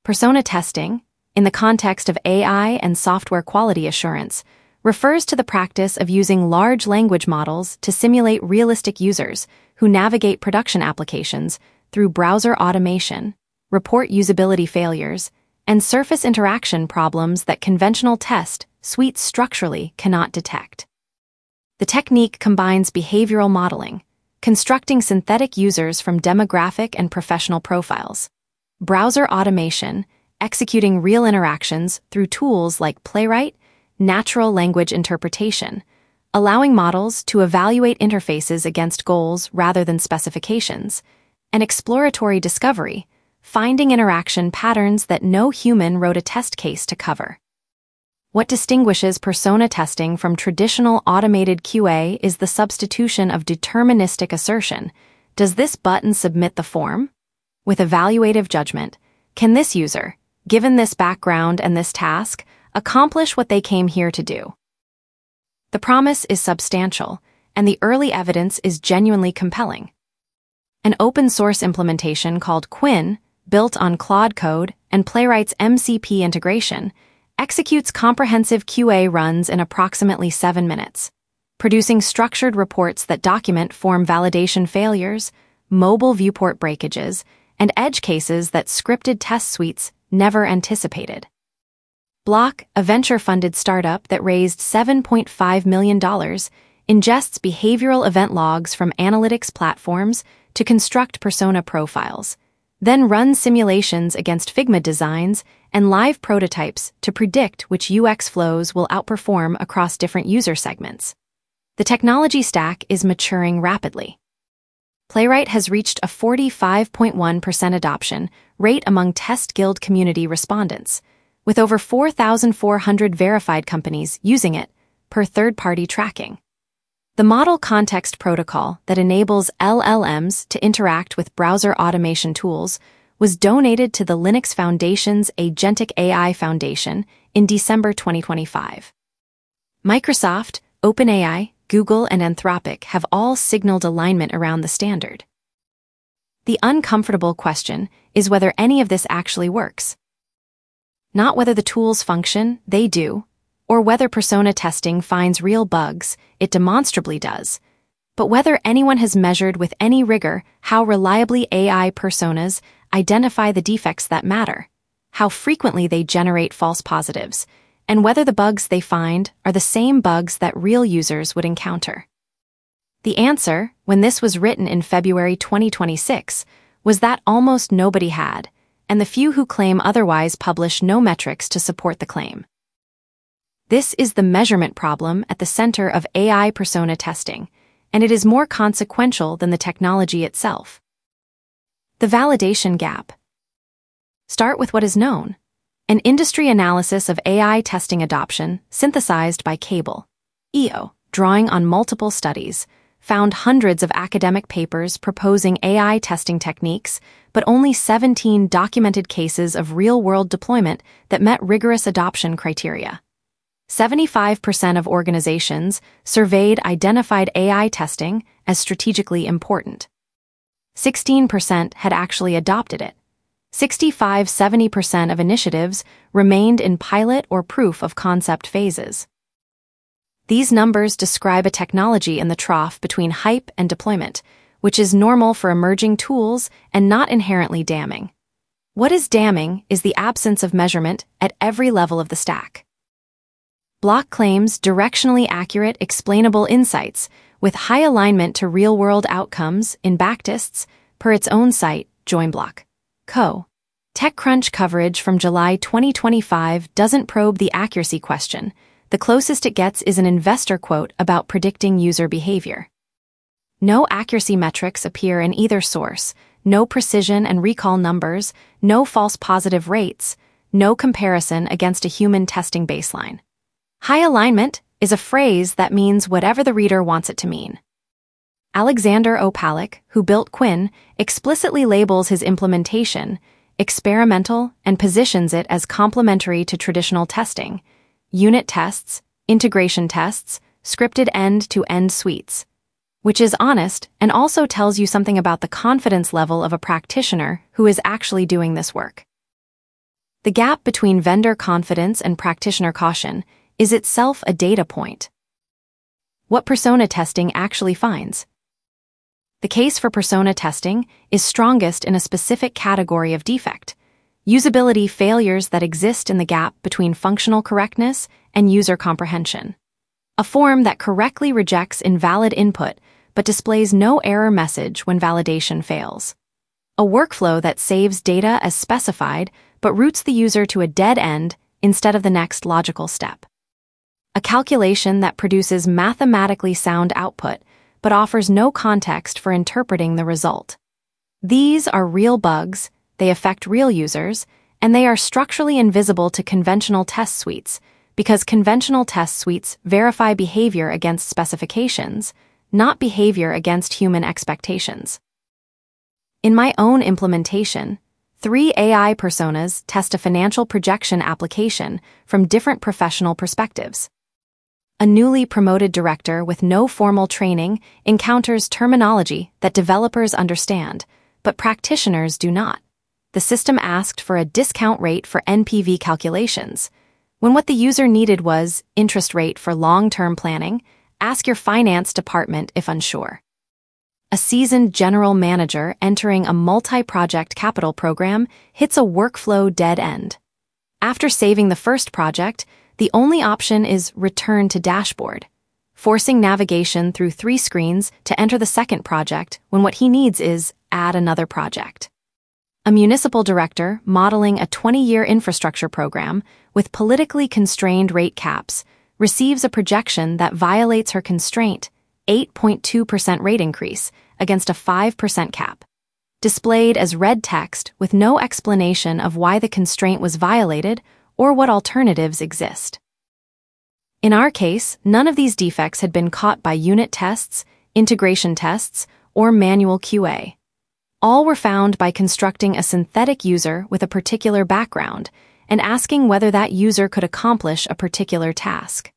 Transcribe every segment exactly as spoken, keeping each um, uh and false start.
Persona testing, in the context of A I and software quality assurance, refers to the practice of using large language models to simulate realistic users who navigate production applications through browser automation, report usability failures, and surface interaction problems that conventional test suites structurally cannot detect. The technique combines behavioral modeling, constructing synthetic users from demographic and professional profiles, browser automation, executing real interactions through tools like Playwright, natural language interpretation, allowing models to evaluate interfaces against goals rather than specifications, and exploratory discovery, finding interaction patterns that no human wrote a test case to cover. What distinguishes persona testing from traditional automated Q A is the substitution of deterministic assertion. Does this button submit the form? With evaluative judgment, can this user, given this background and this task, accomplish what they came here to do? The promise is substantial, and the early evidence is genuinely compelling. An open-source implementation called Quinn, built on Claude Code and Playwright's M C P integration, executes comprehensive Q A runs in approximately seven minutes, producing structured reports that document form validation failures, mobile viewport breakages, and edge cases that scripted test suites never anticipated. Block, a venture-funded startup that raised seven point five million dollars, ingests behavioral event logs from analytics platforms to construct persona profiles, then runs simulations against Figma designs and live prototypes to predict which U X flows will outperform across different user segments. The technology stack is maturing rapidly. Playwright has reached a forty-five point one percent adoption rate among Test Guild community respondents, with over four thousand four hundred verified companies using it, per third-party tracking. The Model Context Protocol that enables L L Ms to interact with browser automation tools was donated to the Linux Foundation's Agentic A I Foundation in December twenty twenty-five. Microsoft, OpenAI, Google, and Anthropic have all signaled alignment around the standard. The uncomfortable question is whether any of this actually works. Not whether the tools function, they do, or whether persona testing finds real bugs, it demonstrably does, but whether anyone has measured with any rigor how reliably A I personas identify the defects that matter, how frequently they generate false positives, and whether the bugs they find are the same bugs that real users would encounter. The answer, when this was written in February twenty twenty-six, was that almost nobody had, and the few who claim otherwise publish no metrics to support the claim. This is the measurement problem at the center of A I persona testing, and it is more consequential than the technology itself. The validation gap. Start with what is known. An industry analysis of A I testing adoption, synthesized by Cable dot E O, drawing on multiple studies, found hundreds of academic papers proposing A I testing techniques, but only seventeen documented cases of real-world deployment that met rigorous adoption criteria. seventy-five percent of organizations surveyed identified A I testing as strategically important. sixteen percent had actually adopted it. sixty-five to seventy percent of initiatives remained in pilot or proof of concept phases. These numbers describe a technology in the trough between hype and deployment, which is normal for emerging tools and not inherently damning. What is damning is the absence of measurement at every level of the stack. Block claims directionally accurate, explainable insights with high alignment to real-world outcomes in backtests per its own site, JoinBlock. Co. TechCrunch coverage from July twenty twenty-five doesn't probe the accuracy question. The closest it gets is an investor quote about predicting user behavior. No accuracy metrics appear in either source, no precision and recall numbers, no false positive rates, no comparison against a human testing baseline. High alignment is a phrase that means whatever the reader wants it to mean. Alexander Opalek, who built Quinn, explicitly labels his implementation experimental and positions it as complementary to traditional testing, unit tests, integration tests, scripted end-to-end suites, which is honest and also tells you something about the confidence level of a practitioner who is actually doing this work. The gap between vendor confidence and practitioner caution is itself a data point. What persona testing actually finds. The case for persona testing is strongest in a specific category of defect: usability failures that exist in the gap between functional correctness and user comprehension. A form that correctly rejects invalid input but displays no error message when validation fails. A workflow that saves data as specified but routes the user to a dead end instead of the next logical step. A calculation that produces mathematically sound output but offers no context for interpreting the result. These are real bugs, they affect real users, and they are structurally invisible to conventional test suites because conventional test suites verify behavior against specifications, not behavior against human expectations. In my own implementation, three A I personas test a financial projection application from different professional perspectives. A newly promoted director with no formal training encounters terminology that developers understand, but practitioners do not. The system asked for a discount rate for N P V calculations, when what the user needed was interest rate for long-term planning. Ask your finance department if unsure. A seasoned general manager entering a multi-project capital program hits a workflow dead end. After saving the first project, the only option is return to dashboard, forcing navigation through three screens to enter the second project when what he needs is add another project. A municipal director modeling a twenty-year infrastructure program with politically constrained rate caps receives a projection that violates her constraint, eight point two percent rate increase against a five percent cap, displayed as red text with no explanation of why the constraint was violated or what alternatives exist. In our case, none of these defects had been caught by unit tests, integration tests, or manual Q A. All were found by constructing a synthetic user with a particular background and asking whether that user could accomplish a particular task.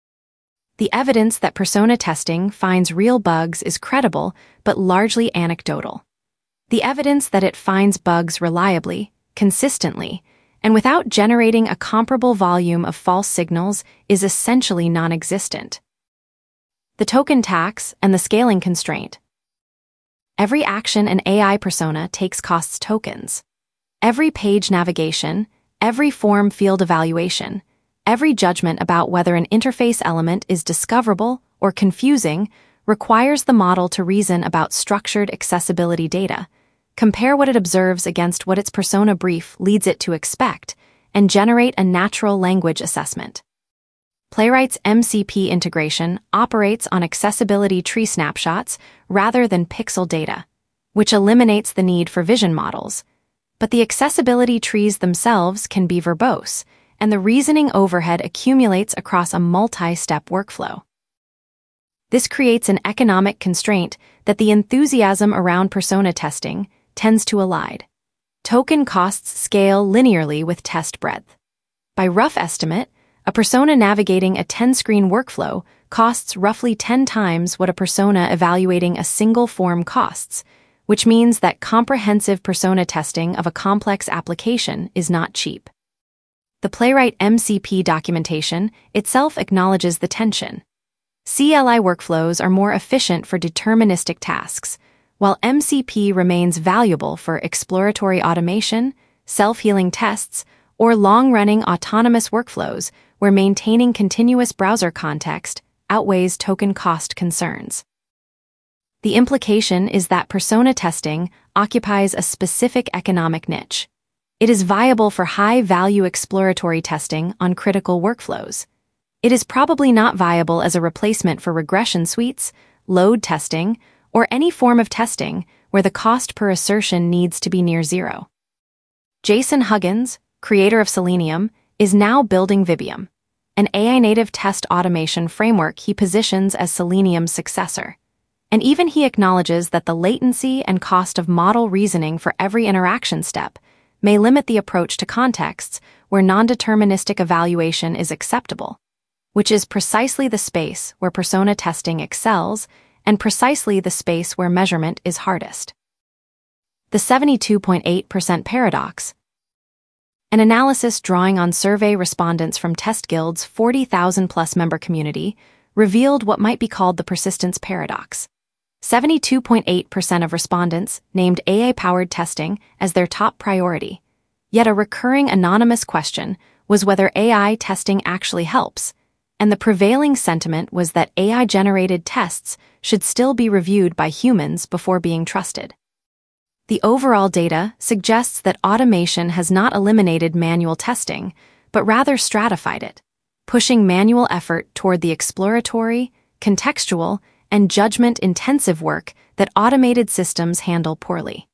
The evidence that persona testing finds real bugs is credible but largely anecdotal. The evidence that it finds bugs reliably, consistently, and without generating a comparable volume of false signals is essentially non-existent. The token tax and the scaling constraint. Every action an A I persona takes costs tokens. Every page navigation, every form field evaluation, every judgment about whether an interface element is discoverable or confusing requires the model to reason about structured accessibility data, compare what it observes against what its persona brief leads it to expect, and generate a natural language assessment. Playwright's M C P integration operates on accessibility tree snapshots rather than pixel data, which eliminates the need for vision models. But the accessibility trees themselves can be verbose, and the reasoning overhead accumulates across a multi-step workflow. This creates an economic constraint that the enthusiasm around persona testing tends to elide. Token costs scale linearly with test breadth. By rough estimate, a persona navigating a ten-screen workflow costs roughly ten times what a persona evaluating a single form costs, which means that comprehensive persona testing of a complex application is not cheap. The Playwright M C P documentation itself acknowledges the tension. C L I workflows are more efficient for deterministic tasks, while M C P remains valuable for exploratory automation, self-healing tests, or long-running autonomous workflows where maintaining continuous browser context outweighs token cost concerns. The implication is that persona testing occupies a specific economic niche. It is viable for high-value exploratory testing on critical workflows. It is probably not viable as a replacement for regression suites, load testing, or any form of testing where the cost per assertion needs to be near zero. Jason Huggins, creator of Selenium, is now building Vibium, an A I-native test automation framework he positions as Selenium's successor. And even he acknowledges that the latency and cost of model reasoning for every interaction step may limit the approach to contexts where non-deterministic evaluation is acceptable, which is precisely the space where persona testing excels and precisely the space where measurement is hardest. The seventy-two point eight percent paradox. An analysis drawing on survey respondents from Test Guild's forty thousand plus member community revealed what might be called the persistence paradox. seventy-two point eight percent of respondents named A I-powered testing as their top priority, yet a recurring anonymous question was whether A I testing actually helps, and the prevailing sentiment was that A I-generated tests should still be reviewed by humans before being trusted. The overall data suggests that automation has not eliminated manual testing, but rather stratified it, pushing manual effort toward the exploratory, contextual, and judgment-intensive work that automated systems handle poorly.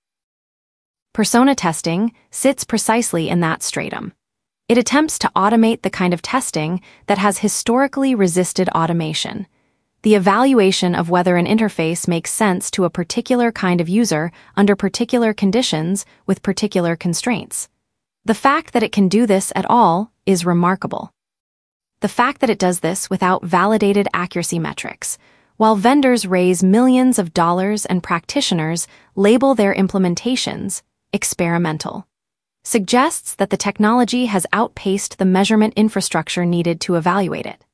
Persona testing sits precisely in that stratum. It attempts to automate the kind of testing that has historically resisted automation, the evaluation of whether an interface makes sense to a particular kind of user under particular conditions with particular constraints. The fact that it can do this at all is remarkable. The fact that it does this without validated accuracy metrics, while vendors raise millions of dollars and practitioners label their implementations experimental, suggests that the technology has outpaced the measurement infrastructure needed to evaluate it.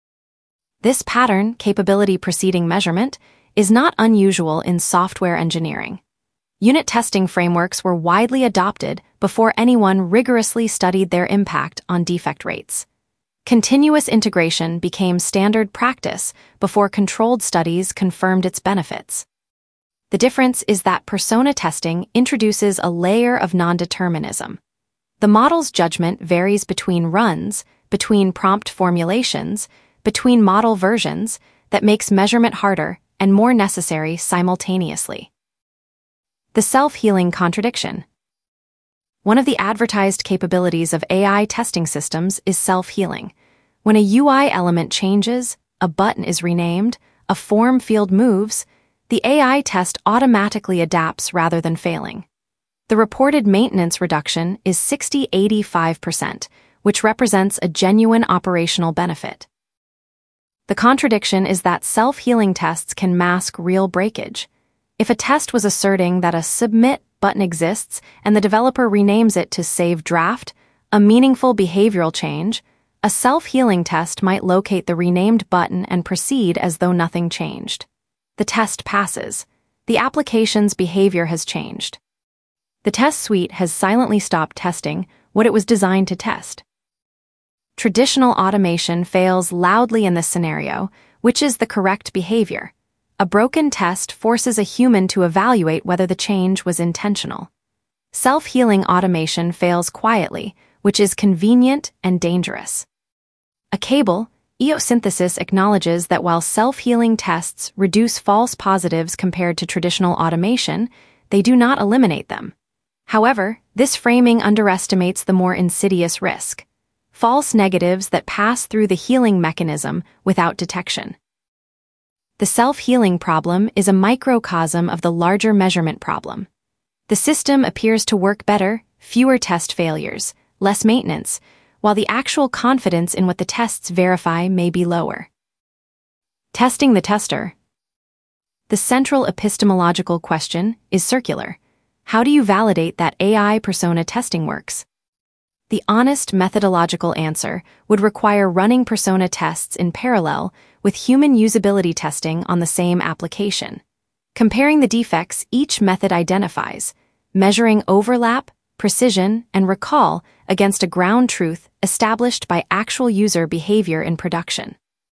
This pattern, capability preceding measurement, is not unusual in software engineering. Unit testing frameworks were widely adopted before anyone rigorously studied their impact on defect rates. Continuous integration became standard practice before controlled studies confirmed its benefits. The difference is that persona testing introduces a layer of non-determinism. The model's judgment varies between runs, between prompt formulations, between model versions, that makes measurement harder and more necessary simultaneously. The self-healing contradiction. One of the advertised capabilities of A I testing systems is self-healing. When a U I element changes, a button is renamed, a form field moves, the A I test automatically adapts rather than failing. The reported maintenance reduction is sixty to eighty-five percent, which represents a genuine operational benefit. The contradiction is that self-healing tests can mask real breakage. If a test was asserting that a submit button exists and the developer renames it to save draft, a meaningful behavioral change, a self-healing test might locate the renamed button and proceed as though nothing changed. The test passes. The application's behavior has changed. The test suite has silently stopped testing what it was designed to test. Traditional automation fails loudly in this scenario, which is the correct behavior. A broken test forces a human to evaluate whether the change was intentional. Self-healing automation fails quietly, which is convenient and dangerous. A cable, E O Synthesis acknowledges that while self-healing tests reduce false positives compared to traditional automation, they do not eliminate them. However, this framing underestimates the more insidious risk: false negatives that pass through the healing mechanism without detection. The self-healing problem is a microcosm of the larger measurement problem. The system appears to work better, fewer test failures, less maintenance, while the actual confidence in what the tests verify may be lower. Testing the tester. The central epistemological question is circular. How do you validate that A I persona testing works? The honest methodological answer would require running persona tests in parallel with human usability testing on the same application, comparing the defects each method identifies, measuring overlap, precision, and recall against a ground truth established by actual user behavior in production.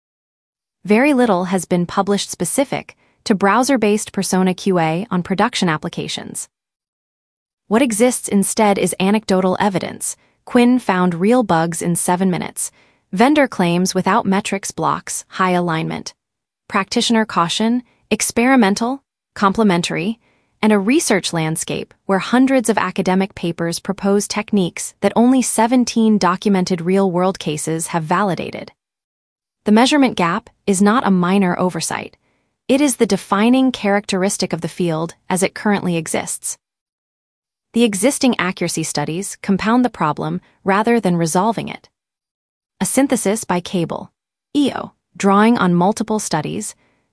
Very little has been published specific to browser-based persona Q A on production applications. What exists instead is anecdotal evidence. Quinn found real bugs in seven minutes. Vendor claims without metrics blocks, high alignment. Practitioner caution, experimental, complementary, and a research landscape where hundreds of academic papers propose techniques that only seventeen documented real-world cases have validated. The measurement gap is not a minor oversight. It is the defining characteristic of the field as it currently exists. The existing accuracy studies compound the problem rather than resolving it. A synthesis by Cable, E O, drawing on multiple studies,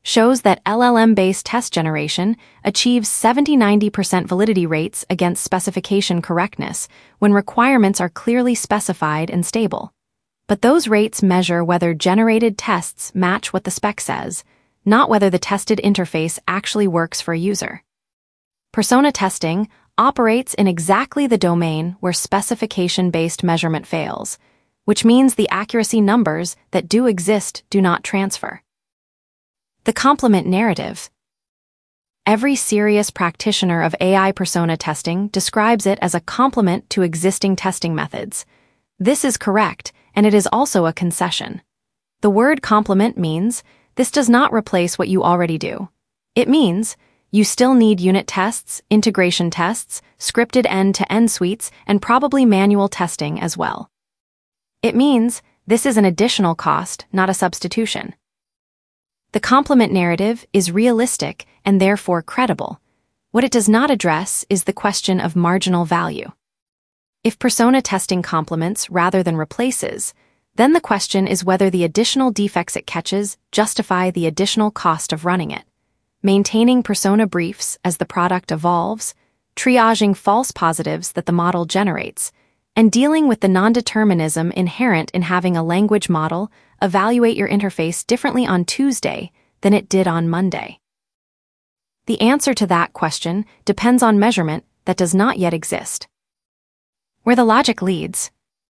shows that L L M-based test generation achieves seventy to ninety percent validity rates against specification correctness when requirements are clearly specified and stable. But those rates measure whether generated tests match what the spec says, not whether the tested interface actually works for a user. Persona testing operates in exactly the domain where specification-based measurement fails, which means the accuracy numbers that do exist do not transfer. The complement narrative. Every serious practitioner of A I persona testing describes it as a complement to existing testing methods. This is correct, and it is also a concession. The word complement means this does not replace what you already do. It means you still need unit tests, integration tests, scripted end-to-end suites, and probably manual testing as well. It means this is an additional cost, not a substitution. The complement narrative is realistic and therefore credible. What it does not address is the question of marginal value. If persona testing complements rather than replaces, then the question is whether the additional defects it catches justify the additional cost of running it. Maintaining persona briefs as the product evolves, triaging false positives that the model generates, and dealing with the non-determinism inherent in having a language model evaluate your interface differently on Tuesday than it did on Monday. The answer to that question depends on measurement that does not yet exist. Where the logic leads.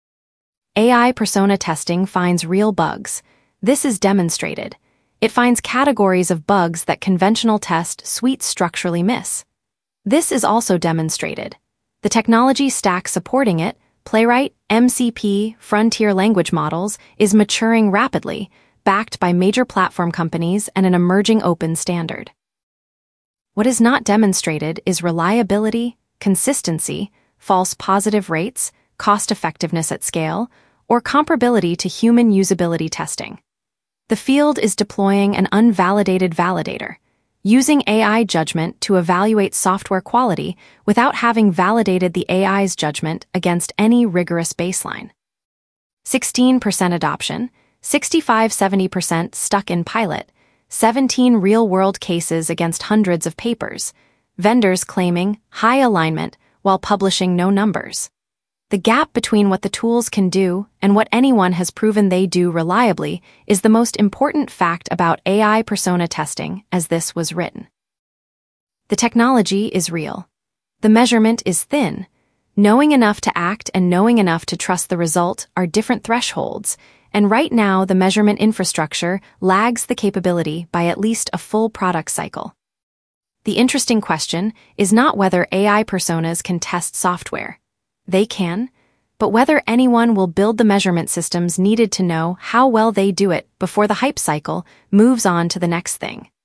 A I persona testing finds real bugs. This is demonstrated. It finds categories of bugs that conventional test suites structurally miss. This is also demonstrated. The technology stack supporting it, Playwright, M C P, frontier language models, is maturing rapidly, backed by major platform companies and an emerging open standard. What is not demonstrated is reliability, consistency, false positive rates, cost-effectiveness at scale, or comparability to human usability testing. The field is deploying an unvalidated validator, using A I judgment to evaluate software quality without having validated the A I's judgment against any rigorous baseline. sixteen percent adoption, sixty-five to seventy percent stuck in pilot, seventeen real-world cases against hundreds of papers, vendors claiming high alignment while publishing no numbers. The gap between what the tools can do and what anyone has proven they do reliably is the most important fact about A I persona testing as this was written. The technology is real. The measurement is thin. Knowing enough to act and knowing enough to trust the result are different thresholds, and right now the measurement infrastructure lags the capability by at least a full product cycle. The interesting question is not whether A I personas can test software. They can, but whether anyone will build the measurement systems needed to know how well they do it before the hype cycle moves on to the next thing.